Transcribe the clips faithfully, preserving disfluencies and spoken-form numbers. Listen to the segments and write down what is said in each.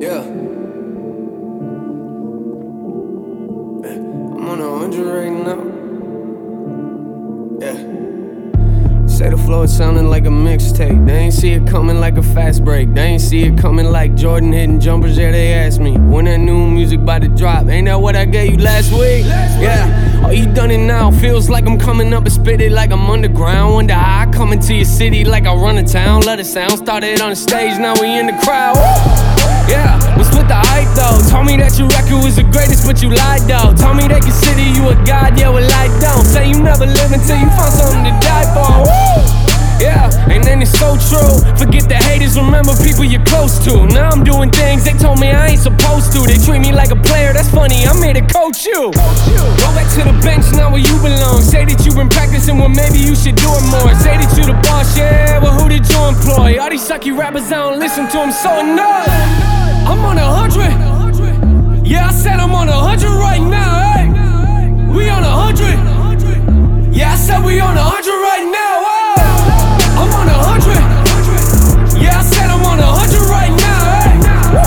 Yeah. I'm on a hundred right now. Yeah. Say the flow, it sounding like a mixtape. They ain't see it coming like a fast break. They ain't see it coming like Jordan hitting jumpers. Yeah, they asked me when that new music about to drop. Ain't that what I gave you last week? Yeah. Oh, you done it now. Feels like I'm coming up and spit it like I'm underground. Wonder how I come into your city like I run a town. Let it sound. Started on the stage, now we in the crowd. Yeah, was with the hype though. Told me that your record was the greatest, but you lied though. Told me they consider you a god, yeah, well I don't. Say you never live until you find something to die for. Yeah, and then it's so true. Forget the haters, remember people you're close to. Now I'm doing things they told me I ain't supposed to. They treat me like a player, that's funny, I'm here to coach you. Go back to the bench, now where you belong. Say that you've been practicing, well maybe you should do it more. Say that you the boss, yeah, well who did you employ? All these sucky rappers, I don't listen to them, so annoyed. I'm on a hundred. Yeah, I said I'm on a hundred right now, hey. We on a hundred. Yeah, I said we on a hundred right now, hey. I'm on a hundred. Yeah, I said I'm on a hundred right now, hey.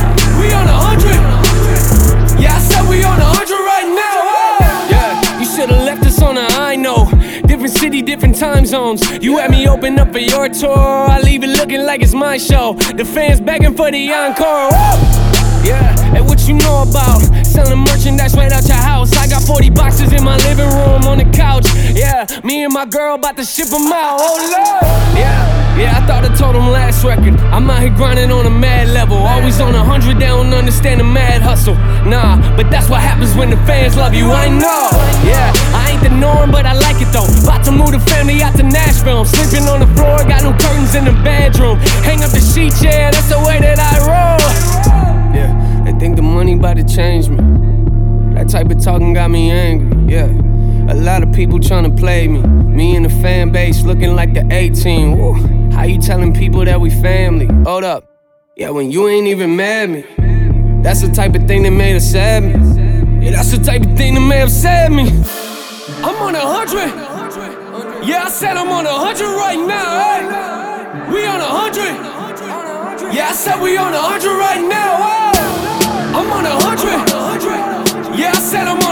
We on a hundred. Yeah, I said we on a hundred right now, hey. Yeah, you should've left us on a high note. Different city, different time zones. You had me open up for your tour. I leave it looking like it's my show. The fans begging for the encore. Yeah, and what you know about selling merchandise right out your house? I got forty boxes in my living room on the couch. Yeah, me and my girl about to ship them out. Oh Lord. Yeah, yeah, I thought I told them last record. I'm out here grinding on a mad level. Always on a hundred, they don't understand the mad hustle. Nah, but that's what happens when the fans love you, I know. Yeah, I ain't the norm, but I like it though. About to move the family out to Nashville. I'm sleeping on the floor, got no curtains in the bedroom. Hang up the sheets, yeah, that's the way that I roll. Yeah, they think the money about to change me. That type of talking got me angry, yeah. A lot of people tryna play me. Me and the fan base looking like the A-team. Woo. How you telling people that we family? Hold up. Yeah, when you ain't even mad me. That's the type of thing that made us sad me. Yeah, that's the type of thing that may have sad me. I'm on a hundred. Yeah, I said I'm on a hundred right now, hey. We on a hundred. Yeah, I said we on a hundred right now, hey. I'm on a hundred. Yeah, I said I'm on